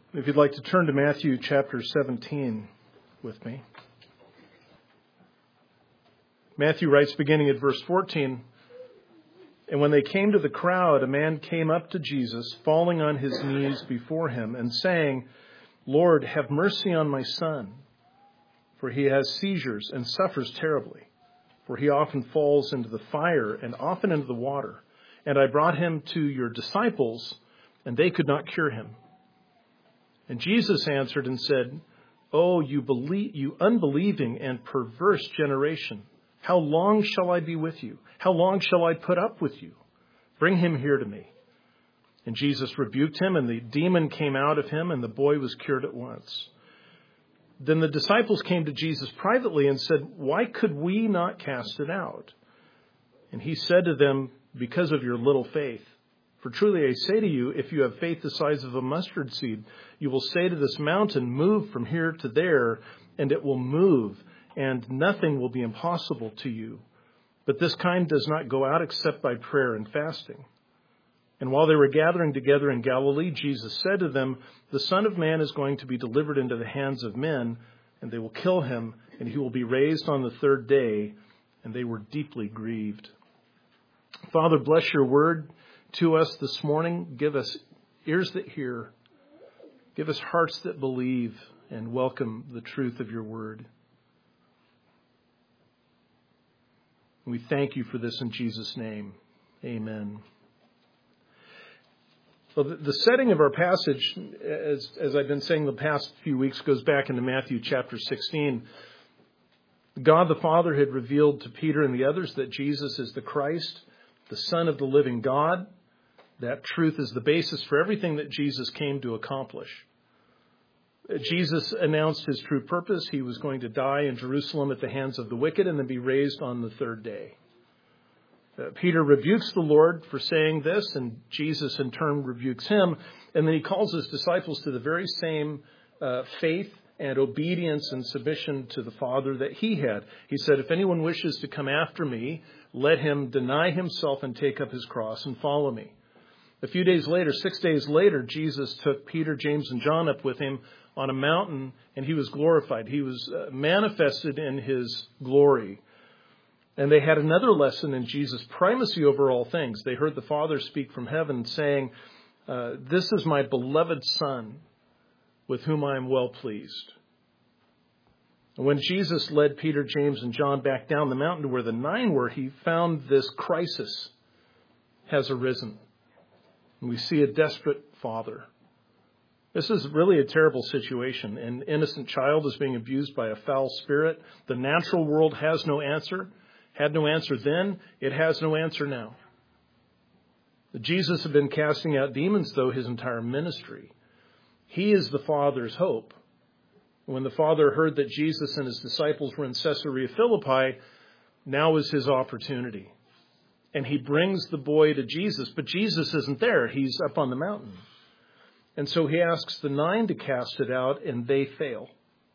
If you'd like to turn to Matthew chapter 17 with me. Matthew writes, beginning at verse 14, "And when they came to the crowd, a man came up to Jesus, falling on his knees before him, and saying, 'Lord, have mercy on my son, for he has seizures and suffers terribly. For he often falls into the fire and often into the water. And I brought him to your disciples, and they could not cure him.' And Jesus answered and said, 'Oh, you unbelieving and perverse generation, how long shall I be with you? How long shall I put up with you? Bring him here to me.' And Jesus rebuked him, and the demon came out of him, and the boy was cured at once. Then the disciples came to Jesus privately and said, 'Why could we not cast it out?' And he said to them, 'Because of your little faith. For truly I say to you, if you have faith the size of a mustard seed, you will say to this mountain, move from here to there, and it will move, and nothing will be impossible to you. But this kind does not go out except by prayer and fasting.' And while they were gathering together in Galilee, Jesus said to them, 'The Son of Man is going to be delivered into the hands of men, and they will kill him, and he will be raised on the third day.' And they were deeply grieved." Father, bless your word to us this morning. Give us ears that hear. Give us hearts that believe and welcome the truth of your word. We thank you for this in Jesus' name. Amen. Well, the setting of our passage, as I've been saying the past few weeks, goes back into Matthew chapter 16. God the Father had revealed to Peter and the others that Jesus is the Christ, the Son of the living God. That truth is the basis for everything that Jesus came to accomplish. Jesus announced his true purpose. He was going to die in Jerusalem at the hands of the wicked and then be raised on the third day. Peter rebukes the Lord for saying this, and Jesus in turn rebukes him. And then he calls his disciples to the very same faith and obedience and submission to the Father that he had. He said, "If anyone wishes to come after me, let him deny himself and take up his cross and follow me." A few days later, 6 days later, Jesus took Peter, James, and John up with him on a mountain, and he was glorified. He was manifested in his glory. And they had another lesson in Jesus' primacy over all things. They heard the Father speak from heaven saying, "This is my beloved Son, with whom I am well pleased." And when Jesus led Peter, James, and John back down the mountain to where the 9 were, he found this crisis has arisen. And we see a desperate father. This is really a terrible situation. An innocent child is being abused by a foul spirit. The natural world has no answer. Had no answer then. It has no answer now. Jesus had been casting out demons, though, his entire ministry. He is the Father's hope. When the Father heard that Jesus and his disciples were in Caesarea Philippi, now is his opportunity. And he brings the boy to Jesus, but Jesus isn't there. He's up on the mountain. And so he asks the 9 to cast it out, and they fail.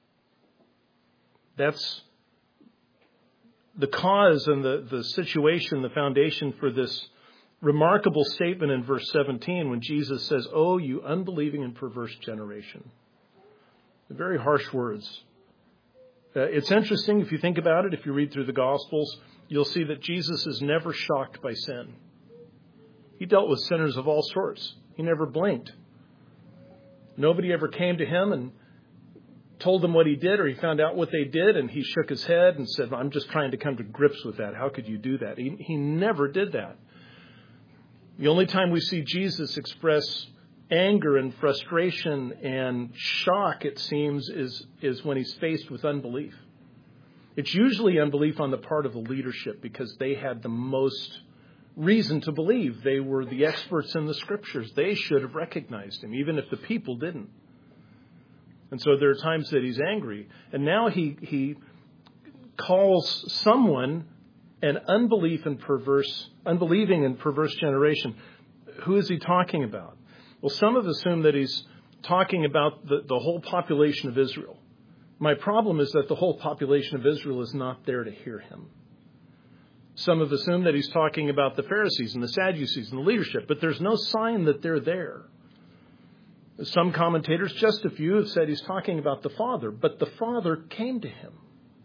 That's the cause and the situation, the foundation for this remarkable statement in verse 17 when Jesus says, "Oh, you unbelieving and perverse generation." Very harsh words. It's interesting if you think about it, if you read through the Gospels, you'll see that Jesus is never shocked by sin. He dealt with sinners of all sorts. He never blinked. Nobody ever came to him and told him what he did, or he found out what they did, and he shook his head and said, "I'm just trying to come to grips with that. How could you do that?" He never did that. The only time we see Jesus express anger and frustration and shock, it seems, is when he's faced with unbelief. It's usually unbelief on the part of the leadership because they had the most reason to believe. They were the experts in the scriptures. They should have recognized him, even if the people didn't. And so there are times that he's angry. And now he calls someone an unbelieving and perverse generation. Who is he talking about? Well, some have assumed that he's talking about the whole population of Israel. My problem is that the whole population of Israel is not there to hear him. Some have assumed that he's talking about the Pharisees and the Sadducees and the leadership, but there's no sign that they're there. Some commentators, just a few, have said he's talking about the Father, but the Father came to him.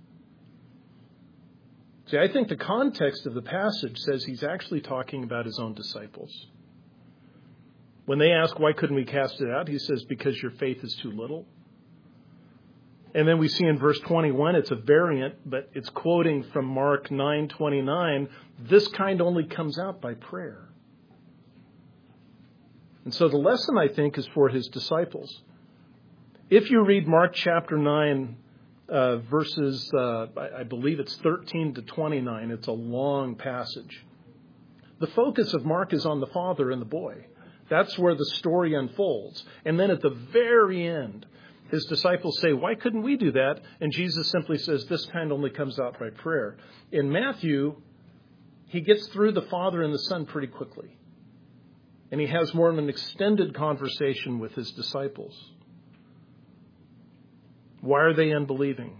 See, I think the context of the passage says he's actually talking about his own disciples. When they ask, why couldn't we cast it out? He says, because your faith is too little. And then we see in verse 21, it's a variant, but it's quoting from Mark 9:29, this kind only comes out by prayer. And so the lesson, I think, is for his disciples. If you read Mark chapter 9, verses, I believe it's 13 to 29, it's a long passage. The focus of Mark is on the father and the boy. That's where the story unfolds. And then at the very end, his disciples say, why couldn't we do that? And Jesus simply says, this kind only comes out by prayer. In Matthew, he gets through the Father and the Son pretty quickly. And he has more of an extended conversation with his disciples. Why are they unbelieving?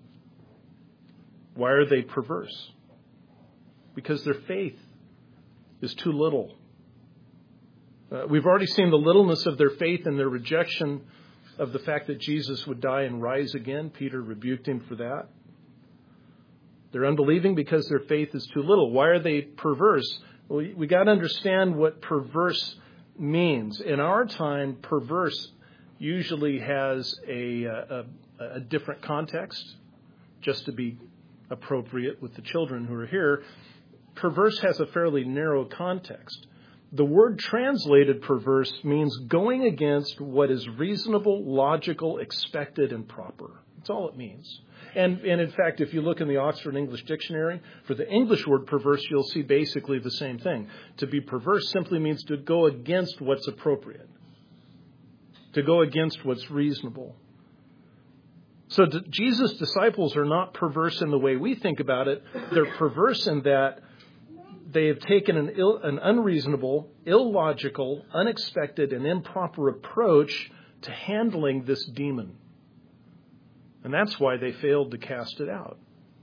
Why are they perverse? Because their faith is too little. We've already seen the littleness of their faith and their rejection of the fact that Jesus would die and rise again. Peter rebuked him for that. They're unbelieving because their faith is too little. Why are they perverse? Well, we got to understand what perverse means. In our time, perverse usually has a different context, just to be appropriate with the children who are here. Perverse has a fairly narrow context. The word translated perverse means going against what is reasonable, logical, expected, and proper. That's all it means. And in fact, if you look in the Oxford English Dictionary, for the English word perverse, you'll see basically the same thing. To be perverse simply means to go against what's appropriate, to go against what's reasonable. So Jesus' disciples are not perverse in the way we think about it. They're perverse in that they have taken an unreasonable, illogical, unexpected, and improper approach to handling this demon. And that's why they failed to cast it out.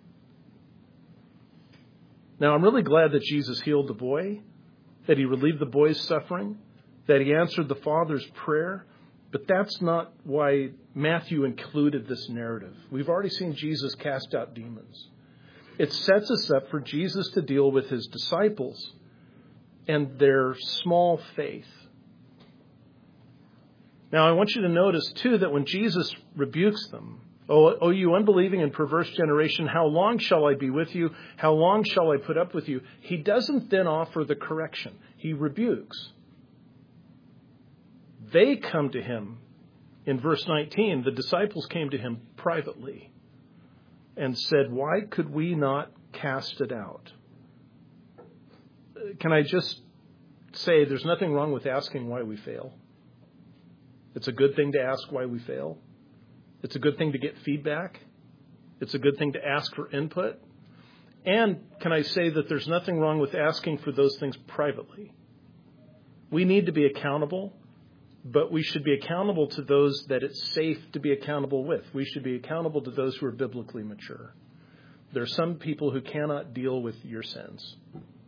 Now, I'm really glad that Jesus healed the boy, that he relieved the boy's suffering, that he answered the Father's prayer. But that's not why Matthew included this narrative. We've already seen Jesus cast out demons. It sets us up for Jesus to deal with his disciples and their small faith. Now, I want you to notice, too, that when Jesus rebukes them, "O you unbelieving and perverse generation, how long shall I be with you? How long shall I put up with you?" He doesn't then offer the correction. He rebukes. They come to him. In verse 19, the disciples came to him privately and said, why could we not cast it out? Can I just say there's nothing wrong with asking why we fail. It's a good thing to ask why we fail. It's a good thing to get feedback. It's a good thing to ask for input. And can I say that there's nothing wrong with asking for those things privately? We need to be accountable, but we should be accountable to those that it's safe to be accountable with. We should be accountable to those who are biblically mature. There are some people who cannot deal with your sins.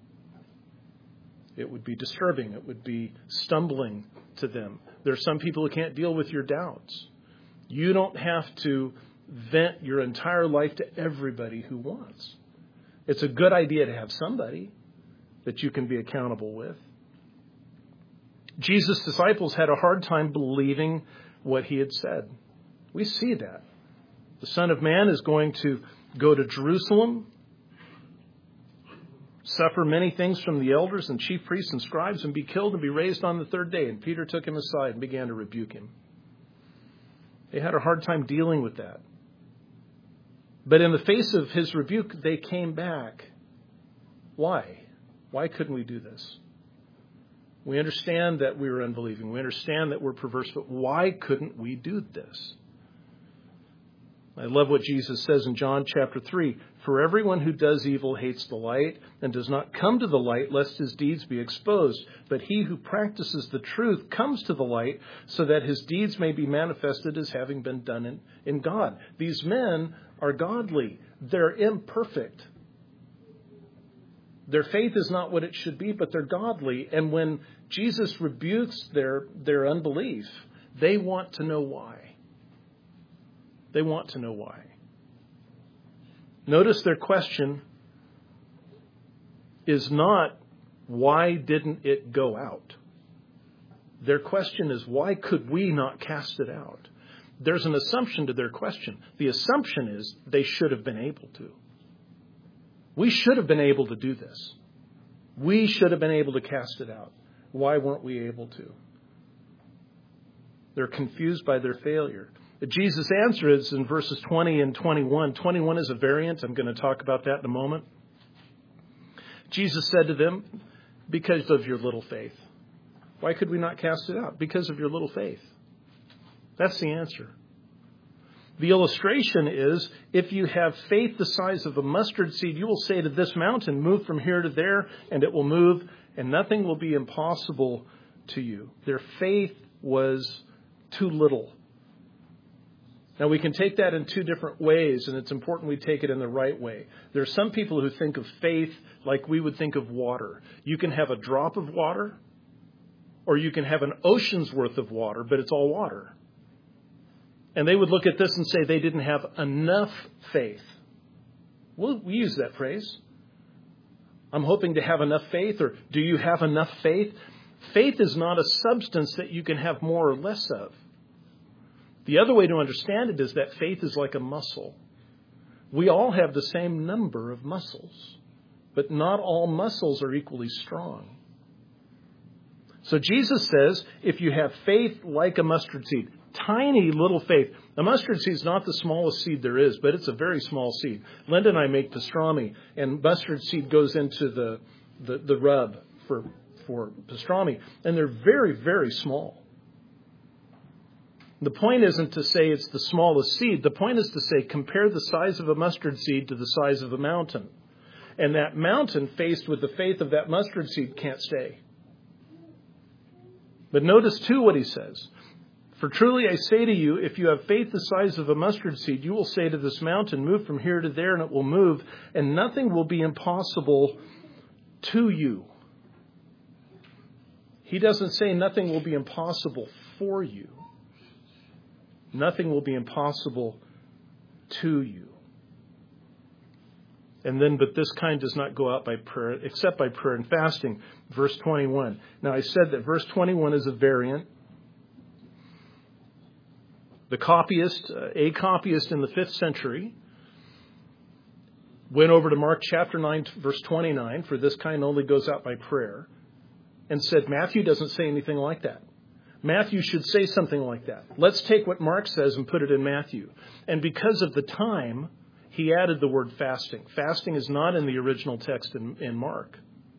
It would be disturbing. It would be stumbling to them. There are some people who can't deal with your doubts. You don't have to vent your entire life to everybody who wants. It's a good idea to have somebody that you can be accountable with. Jesus' disciples had a hard time believing what he had said. We see that. The Son of Man is going to go to Jerusalem, suffer many things from the elders and chief priests and scribes, and be killed and be raised on the third day. And Peter took him aside and began to rebuke him. They had a hard time dealing with that. But in the face of his rebuke, they came back. Why? Why couldn't we do this? We understand that we were unbelieving. We understand that we're perverse, but why couldn't we do this? I love what Jesus says in John chapter 3. For everyone who does evil hates the light and does not come to the light lest his deeds be exposed. But he who practices the truth comes to the light so that his deeds may be manifested as having been done in God. These men are godly. They're imperfect. Their faith is not what it should be, but they're godly. And when Jesus rebukes their unbelief, They want to know why. They want to know why. Notice their question is not, why didn't it go out? Their question is, why could we not cast it out? There's an assumption to their question. The assumption is they should have been able to. We should have been able to do this. We should have been able to cast it out. Why weren't we able to? They're confused by their failure. Jesus' answer is in verses 20 and 21. 21 is a variant. I'm going to talk about that in a moment. Jesus said to them, because of your little faith. Why could we not cast it out? Because of your little faith. That's the answer. The illustration is, if you have faith the size of a mustard seed, you will say to this mountain, move from here to there, and it will move, and nothing will be impossible to you. Their faith was too little. Now, we can take that in two different ways, and it's important we take it in the right way. There are some people who think of faith like we would think of water. You can have a drop of water, or you can have an ocean's worth of water, but it's all water. And they would look at this and say they didn't have enough faith. Well, we use that phrase. I'm hoping to have enough faith, or do you have enough faith? Faith is not a substance that you can have more or less of. The other way to understand it is that faith is like a muscle. We all have the same number of muscles, but not all muscles are equally strong. So Jesus says, if you have faith like a mustard seed, tiny little faith. A mustard seed is not the smallest seed there is, but it's a very small seed. Linda and I make pastrami, and mustard seed goes into the rub for pastrami, and they're very, very small. The point isn't to say it's the smallest seed. The point is to say compare the size of a mustard seed to the size of a mountain. And that mountain, faced with the faith of that mustard seed, can't stay. But notice, too, what he says. For truly I say to you, if you have faith the size of a mustard seed, you will say to this mountain, move from here to there, and it will move, and nothing will be impossible to you. He doesn't say nothing will be impossible for you. Nothing will be impossible to you. And then, but this kind does not go out by prayer, except by prayer and fasting. Verse 21. Now, I said that verse 21 is a variant. The copyist, a copyist in the 5th century, went over to Mark chapter 9, verse 29, for this kind only goes out by prayer, and said, Matthew doesn't say anything like that. Matthew should say something like that. Let's take what Mark says and put it in Matthew. And because of the time, he added the word fasting. Fasting is not in the original text in Mark.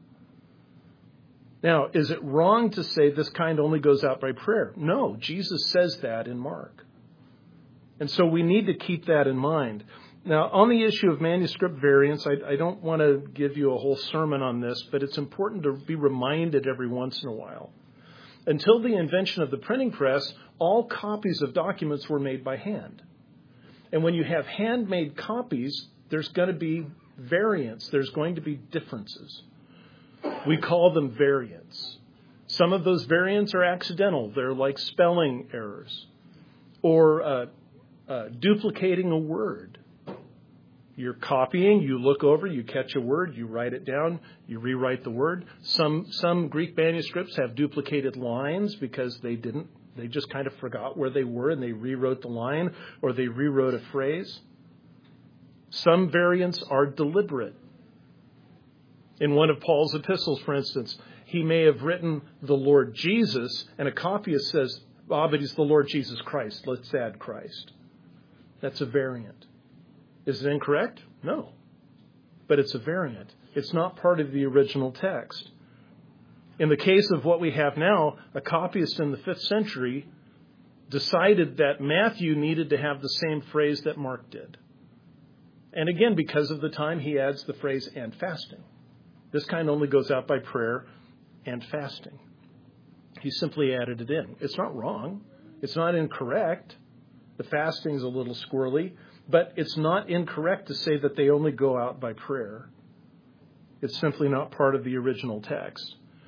Now, is it wrong to say this kind only goes out by prayer? No, Jesus says that in Mark. And so we need to keep that in mind. Now, on the issue of manuscript variants, I don't want to give you a whole sermon on this, but it's important to be reminded every once in a while. Until the invention of the printing press, all copies of documents were made by hand. And when you have handmade copies, there's going to be variants. There's going to be differences. We call them variants. Some of those variants are accidental. They're like spelling errors or duplicating a word. You're copying, you look over, you catch a word, you write it down, you rewrite the word. Some Greek manuscripts have duplicated lines because they just kind of forgot where they were and they rewrote the line or they rewrote a phrase. Some variants are deliberate. In one of Paul's epistles, for instance, he may have written the Lord Jesus, and a copyist says, but he's the Lord Jesus Christ. Let's add Christ. That's a variant. Is it incorrect? No. But it's a variant. It's not part of the original text. In the case of what we have now, a copyist in the 5th century decided that Matthew needed to have the same phrase that Mark did. And again, because of the time, he adds the phrase and fasting. This kind only goes out by prayer and fasting. He simply added it in. It's not wrong. It's not incorrect. The fasting is a little squirrely. But it's not incorrect to say that they only go out by prayer. It's simply not part of the original text.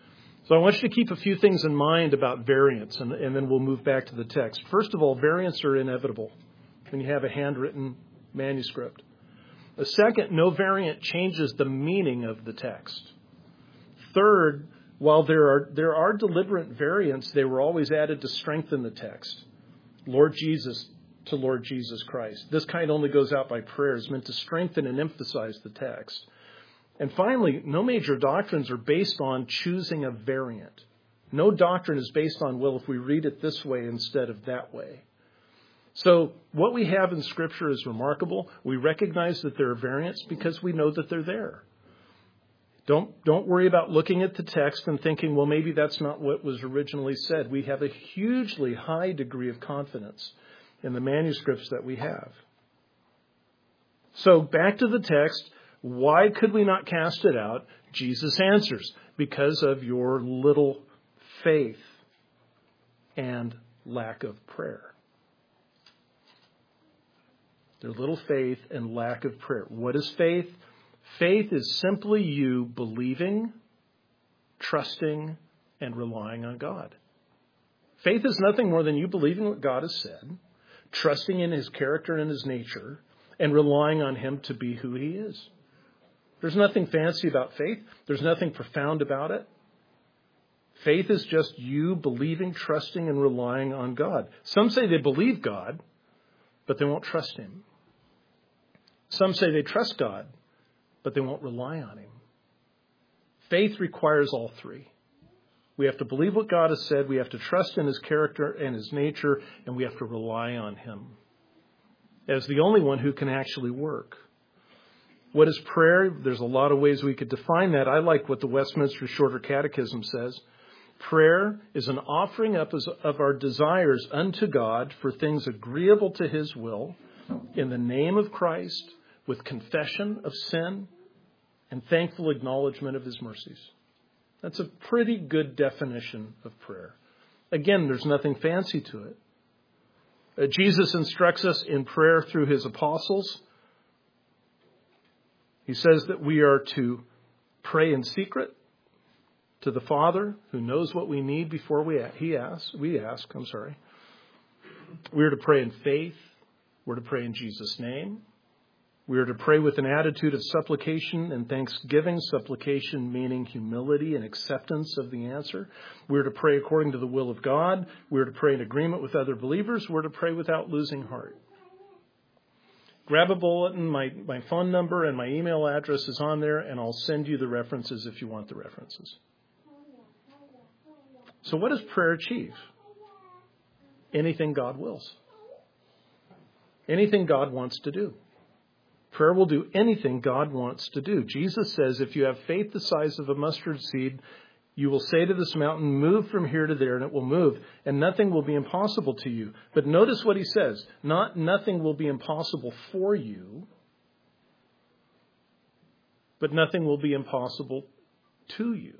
So I want you to keep a few things in mind about variants, and then we'll move back to the text. First of all, variants are inevitable when you have a handwritten manuscript. The second, no variant changes the meaning of the text. Third, while there are deliberate variants, they were always added to strengthen the text. Lord Jesus to Lord Jesus Christ. This kind only goes out by prayers, meant to strengthen and emphasize the text. And finally, no major doctrines are based on choosing a variant. No doctrine is based on, well, if we read it this way instead of that way. So what we have in Scripture is remarkable. We recognize that there are variants because we know that they're there. Don't worry about looking at the text and thinking, well, maybe that's not what was originally said. We have a hugely high degree of confidence in the manuscripts that we have. So back to the text. Why could we not cast it out? Jesus answers, because of your little faith and lack of prayer. Their little faith and lack of prayer. What is faith? Faith is simply you believing, trusting, and relying on God. Faith is nothing more than you believing what God has said, trusting in his character and his nature, and relying on him to be who he is. There's nothing fancy about faith. There's nothing profound about it. Faith is just you believing, trusting, and relying on God. Some say they believe God, but they won't trust him. Some say they trust God, but they won't rely on him. Faith requires all three. We have to believe what God has said. We have to trust in his character and his nature, and we have to rely on him as the only one who can actually work. What is prayer? There's a lot of ways we could define that. I like what the Westminster Shorter Catechism says. Prayer is an offering up of our desires unto God for things agreeable to his will in the name of Christ, with confession of sin and thankful acknowledgement of his mercies. That's a pretty good definition of prayer. Again, there's nothing fancy to it. Jesus instructs us in prayer through his apostles. He says that we are to pray in secret to the Father who knows what we need before we ask. We are to pray in faith. We're to pray in Jesus' name. We are to pray with an attitude of supplication and thanksgiving, supplication meaning humility and acceptance of the answer. We are to pray according to the will of God. We are to pray in agreement with other believers. We're to pray without losing heart. Grab a bulletin. My phone number and my email address is on there, and I'll send you the references if you want the references. So what does prayer achieve? Anything God wills. Anything God wants to do. Prayer will do anything God wants to do. Jesus says if you have faith the size of a mustard seed, you will say to this mountain, move from here to there, and it will move, and nothing will be impossible to you. But notice what he says. Nothing will be impossible for you, but nothing will be impossible to you.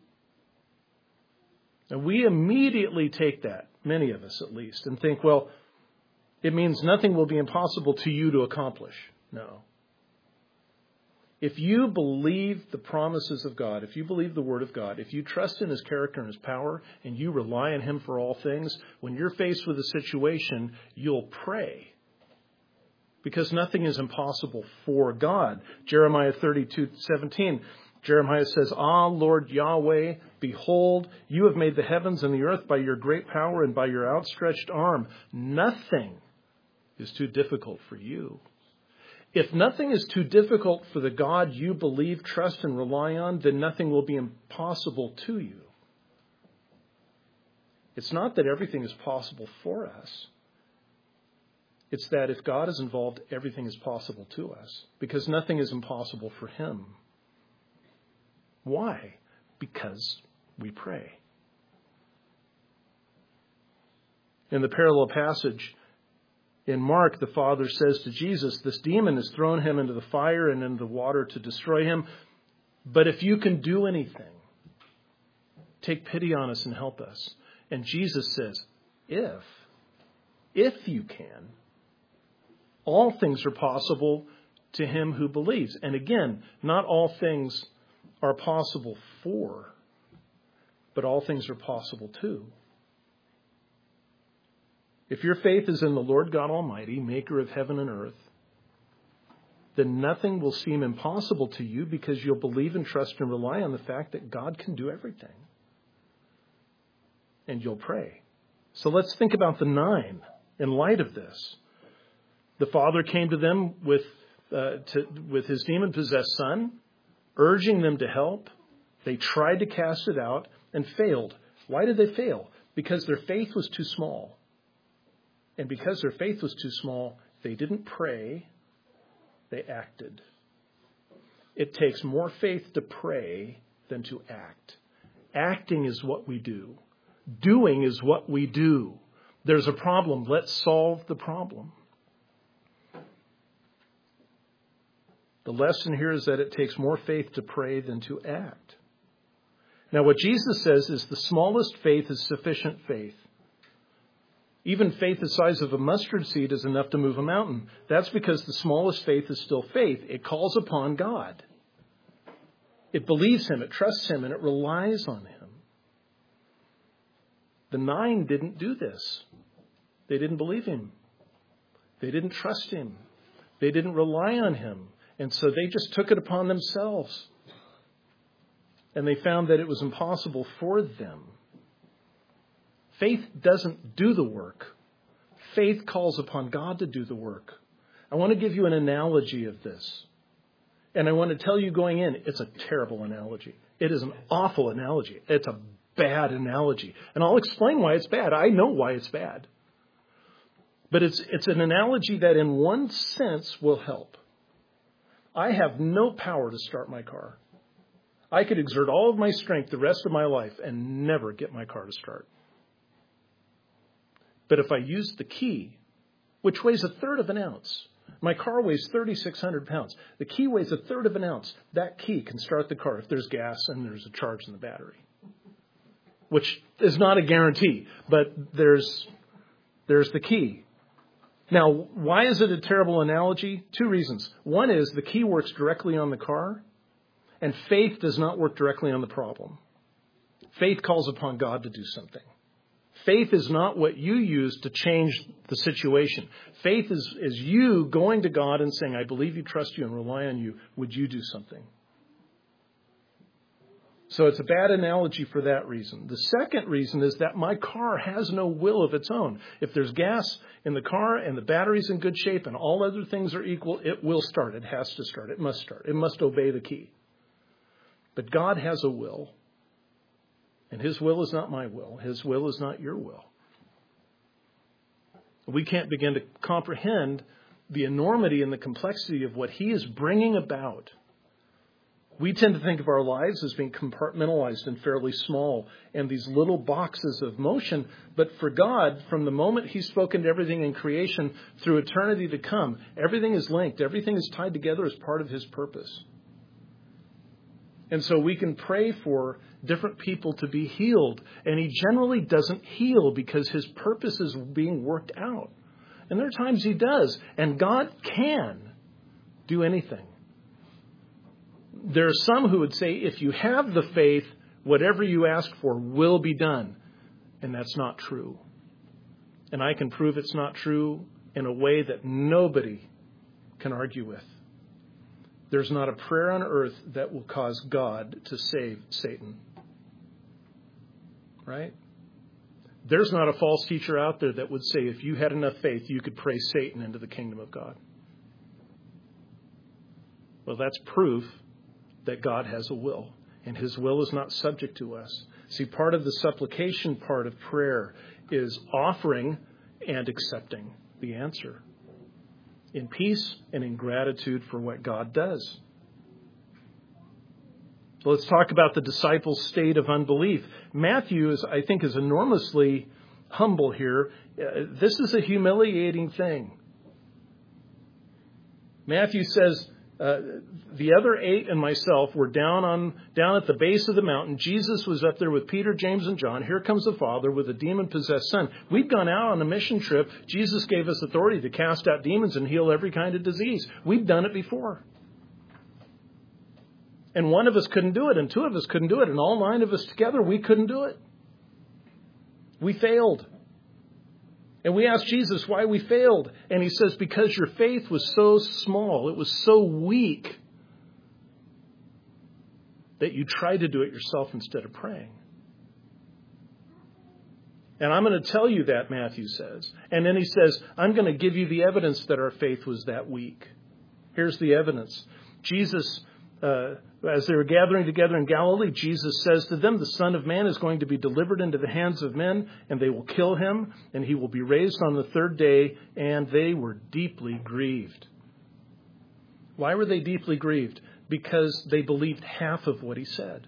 And we immediately take that, many of us at least, and think, well, it means nothing will be impossible to you to accomplish. No. If you believe the promises of God, if you believe the Word of God, if you trust in his character and his power, and you rely on him for all things, when you're faced with a situation, you'll pray. Because nothing is impossible for God. Jeremiah 32:17. Jeremiah says, Ah, Lord Yahweh, behold, you have made the heavens and the earth by your great power and by your outstretched arm. Nothing is too difficult for you. If nothing is too difficult for the God you believe, trust, and rely on, then nothing will be impossible to you. It's not that everything is possible for us. It's that if God is involved, everything is possible to us, because nothing is impossible for him. Why? Because we pray. In the parallel passage in Mark, the Father says to Jesus, this demon has thrown him into the fire and into the water to destroy him. But if you can do anything, take pity on us and help us. And Jesus says, if you can, all things are possible to him who believes. And again, not all things are possible for but all things are possible too. If your faith is in the Lord God Almighty, maker of heaven and earth, then nothing will seem impossible to you because you'll believe and trust and rely on the fact that God can do everything. And you'll pray. So let's think about the 9 in light of this. The father came to them with his demon-possessed son, urging them to help. They tried to cast it out and failed. Why did they fail? Because their faith was too small. And because their faith was too small, they didn't pray, they acted. It takes more faith to pray than to act. Acting is what we do. Doing is what we do. There's a problem. Let's solve the problem. The lesson here is that it takes more faith to pray than to act. Now, what Jesus says is the smallest faith is sufficient faith. Even faith the size of a mustard seed is enough to move a mountain. That's because the smallest faith is still faith. It calls upon God. It believes Him, it trusts Him, and it relies on Him. The 9 didn't do this. They didn't believe Him. They didn't trust Him. They didn't rely on Him. And so they just took it upon themselves. And they found that it was impossible for them. Faith doesn't do the work. Faith calls upon God to do the work. I want to give you an analogy of this. And I want to tell you going in, it's a terrible analogy. It is an awful analogy. It's a bad analogy. And I'll explain why it's bad. I know why it's bad. But it's an analogy that in one sense will help. I have no power to start my car. I could exert all of my strength the rest of my life and never get my car to start. But if I use the key, which weighs 1/3 of an ounce, my car weighs 3,600 pounds. The key weighs 1/3 of an ounce. That key can start the car if there's gas and there's a charge in the battery, which is not a guarantee, but there's the key. Now, why is it a terrible analogy? 2 reasons. One is the key works directly on the car, and faith does not work directly on the problem. Faith calls upon God to do something. Faith is not what you use to change the situation. Faith is you going to God and saying, I believe you, trust you, and rely on you. Would you do something? So it's a bad analogy for that reason. The second reason is that my car has no will of its own. If there's gas in the car and the battery's in good shape and all other things are equal, it will start. It has to start. It must start. It must obey the key. But God has a will. And His will is not my will. His will is not your will. We can't begin to comprehend the enormity and the complexity of what He is bringing about. We tend to think of our lives as being compartmentalized and fairly small and these little boxes of motion. But for God, from the moment He's spoken to everything in creation through eternity to come, everything is linked. Everything is tied together as part of His purpose. And so we can pray for different people to be healed. And He generally doesn't heal because His purpose is being worked out. And there are times He does. And God can do anything. There are some who would say, if you have the faith, whatever you ask for will be done. And that's not true. And I can prove it's not true in a way that nobody can argue with. There's not a prayer on earth that will cause God to save Satan. Right? There's not a false teacher out there that would say if you had enough faith, you could pray Satan into the kingdom of God. Well, that's proof that God has a will, and His will is not subject to us. See, part of the supplication part of prayer is offering and accepting the answer in peace and in gratitude for what God does. So let's talk about the disciples' state of unbelief. Matthew, I think, is enormously humble here. This is a humiliating thing. Matthew says, the other 8 and myself were down at the base of the mountain. Jesus was up there with Peter, James, and John. Here comes the Father with a demon-possessed son. We've gone out on a mission trip. Jesus gave us authority to cast out demons and heal every kind of disease. We've done it before. And one of us couldn't do it, and two of us couldn't do it, and all 9 of us together, we couldn't do it. We failed. And we asked Jesus why we failed. And he says, because your faith was so small, it was so weak, that you tried to do it yourself instead of praying. And I'm going to tell you that, Matthew says. And then he says, I'm going to give you the evidence that our faith was that weak. Here's the evidence. Jesus, as they were gathering together in Galilee, Jesus says to them, the Son of Man is going to be delivered into the hands of men, and they will kill him, and he will be raised on the 3rd day. And they were deeply grieved. Why were they deeply grieved? Because they believed half of what he said.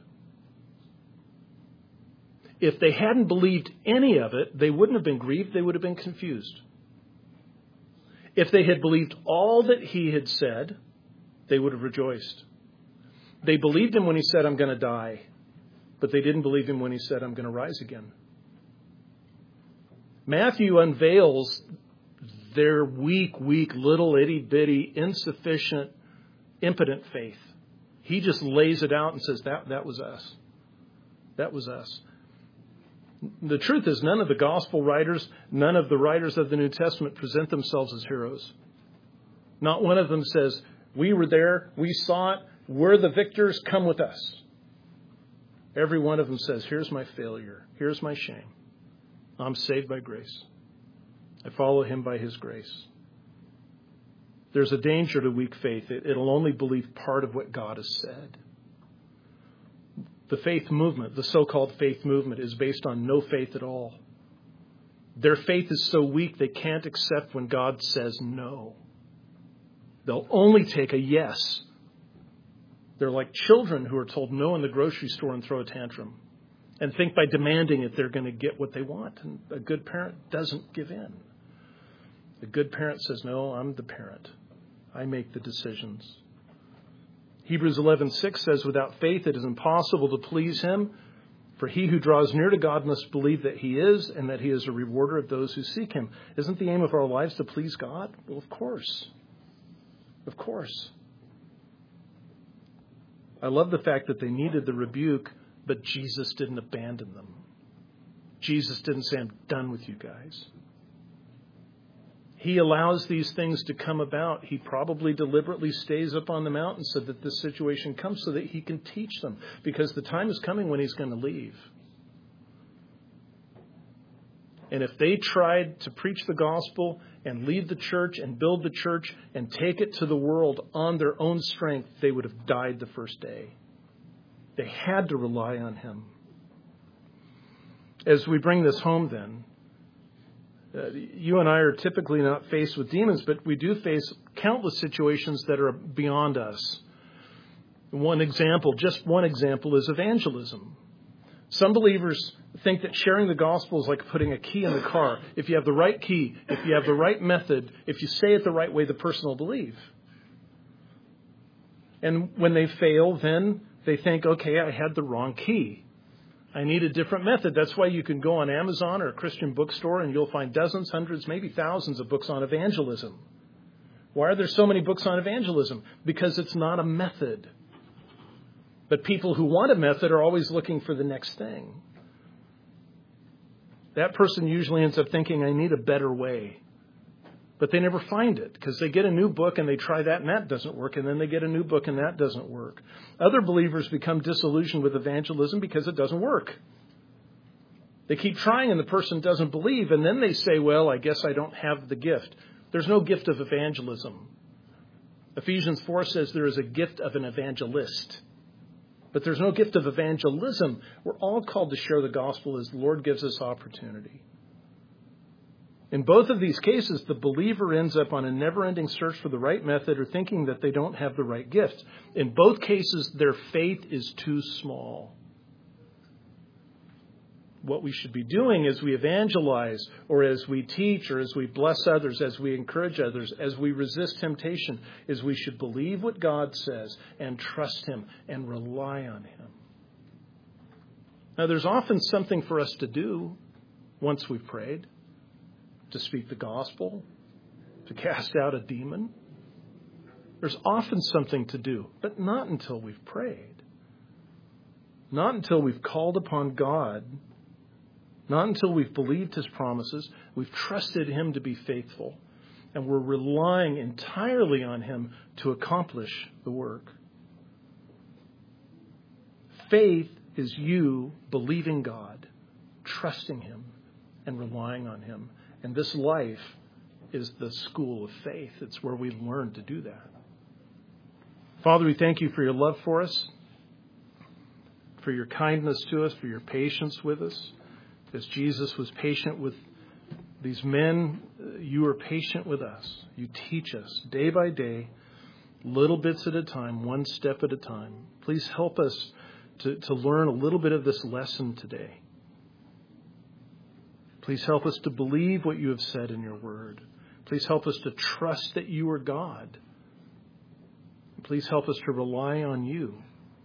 If they hadn't believed any of it, they wouldn't have been grieved. They would have been confused. If they had believed all that he had said, they would have rejoiced. They believed him when he said, I'm going to die. But they didn't believe him when he said, I'm going to rise again. Matthew unveils their weak, little itty-bitty, insufficient, impotent faith. He just lays it out and says, that was us. That was us. The truth is, none of the gospel writers, none of the writers of the New Testament present themselves as heroes. Not one of them says, we were there, we saw it, we're the victors, come with us. Every one of them says, here's my failure, here's my shame. I'm saved by grace. I follow him by his grace. There's a danger to weak faith. It'll only believe part of what God has said. The faith movement, the so-called faith movement, is based on no faith at all. Their faith is so weak they can't accept when God says no. They'll only take a yes. They're like children who are told no in the grocery store and throw a tantrum and think by demanding it they're going to get what they want. And a good parent doesn't give in. A good parent says, no, I'm the parent. I make the decisions. Hebrews 11:6 says, without faith it is impossible to please him. For he who draws near to God must believe that he is, and that he is a rewarder of those who seek him. Isn't the aim of our lives to please God? Well, of course. Of course. I love the fact that they needed the rebuke, but Jesus didn't abandon them. Jesus didn't say, I'm done with you guys. He allows these things to come about. He probably deliberately stays up on the mountain so that this situation comes so that he can teach them. Because the time is coming when he's going to leave. And if they tried to preach the gospel and lead the church and build the church and take it to the world on their own strength, they would have died the first day. They had to rely on him. As we bring this home then, you and I are typically not faced with demons, but we do face countless situations that are beyond us. Just one example is evangelism. Some believers think that sharing the gospel is like putting a key in the car. If you have the right key, if you have the right method, if you say it the right way, the person will believe. And when they fail, then they think, okay, I had the wrong key. I need a different method. That's why you can go on Amazon or a Christian bookstore and you'll find dozens, hundreds, maybe thousands of books on evangelism. Why are there so many books on evangelism? Because it's not a method. But people who want a method are always looking for the next thing. That person usually ends up thinking, I need a better way. But they never find it because they get a new book and they try that and that doesn't work. And then they get a new book and that doesn't work. Other believers become disillusioned with evangelism because it doesn't work. They keep trying and the person doesn't believe. And then they say, well, I guess I don't have the gift. There's no gift of evangelism. Ephesians 4 says there is a gift of an evangelist. But there's no gift of evangelism. We're all called to share the gospel as the Lord gives us opportunity. In both of these cases, the believer ends up on a never-ending search for the right method or thinking that they don't have the right gift. In both cases, their faith is too small. What we should be doing as we evangelize or as we teach or as we bless others, as we encourage others, as we resist temptation, is we should believe what God says and trust him and rely on him. Now, there's often something for us to do once we've prayed. To speak the gospel, to cast out a demon. There's often something to do, but not until we've prayed. Not until we've called upon God. Not until we've believed His promises, we've trusted Him to be faithful, and we're relying entirely on Him to accomplish the work. Faith is you believing God, trusting Him, and relying on Him. And this life is the school of faith. It's where we learn to do that. Father, we thank you for your love for us, for your kindness to us, for your patience with us. As Jesus was patient with these men, you are patient with us. You teach us day by day, little bits at a time, one step at a time. Please help us to learn a little bit of this lesson today. Please help us to believe what you have said in your word. Please help us to trust that you are God. Please help us to rely on you,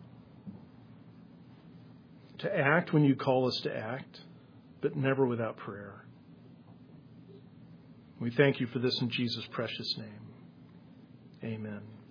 to act when you call us to act, but never without prayer. We thank you for this in Jesus' precious name. Amen.